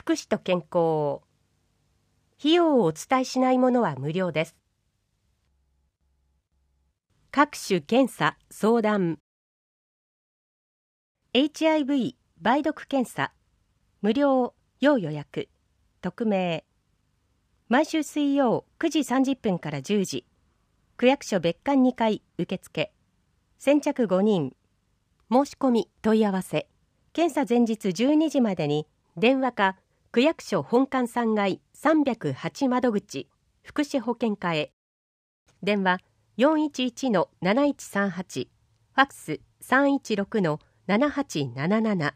福祉と健康。費用をお伝えしないものは無料です。各種検査・相談。 HIV 梅毒検査無料要予約匿名。毎週水曜9時30分から10時、区役所別館2階受付。先着5人。申し込み問い合わせ。検査前日12時までに電話か区役所本館3階308窓口福祉保健課へ。電話 411-7138、ファックス 316-7877。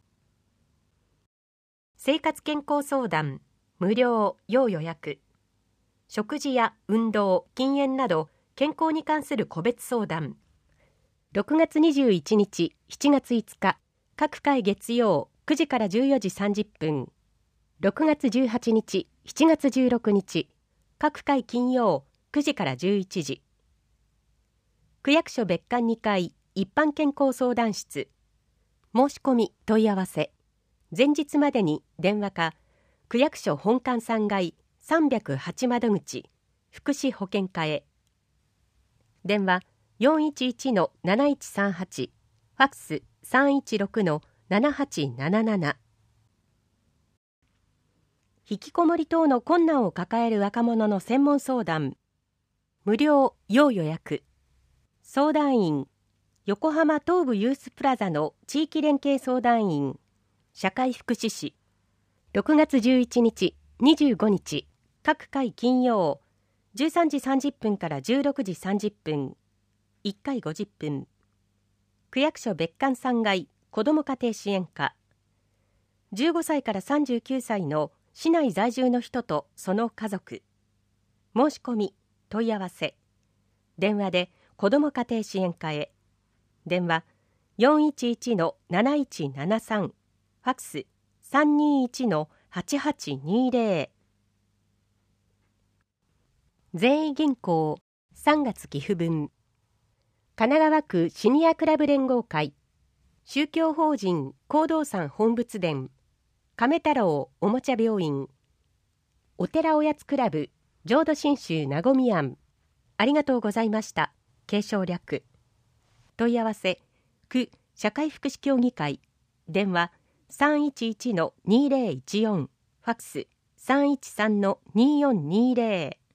生活健康相談無料要予約。食事や運動、禁煙など健康に関する個別相談。6月21日、7月5日、各回月曜9時から14時30分。6月18日、7月16日、各回金曜9時から11時。区役所別館2階一般健康相談室。申し込み問い合わせ。前日までに電話か区役所本館3階308窓口福祉保健課へ。電話 411-7138、ファックス 316-7877。引きこもり等の困難を抱える若者の専門相談無料要予約。相談員横浜東部ユースプラザの地域連携相談員社会福祉士。6月11日、25日、各回金曜13時30分から16時30分、1回50分。区役所別館3階子ども家庭支援課。15歳から39歳の市内在住の人とその家族。申し込み問い合わせ。電話で子ども家庭支援課へ。電話 411-7173、ファックス 321-8820。善意銀行3月寄付分。神奈川区シニアクラブ連合会、宗教法人行道山本仏殿、亀太郎おもちゃ病院、お寺おやつクラブ浄土真宗なごみ庵。ありがとうございました。継承略。問い合わせ区社会福祉協議会。電話 311-2014、ファックス 313-2420。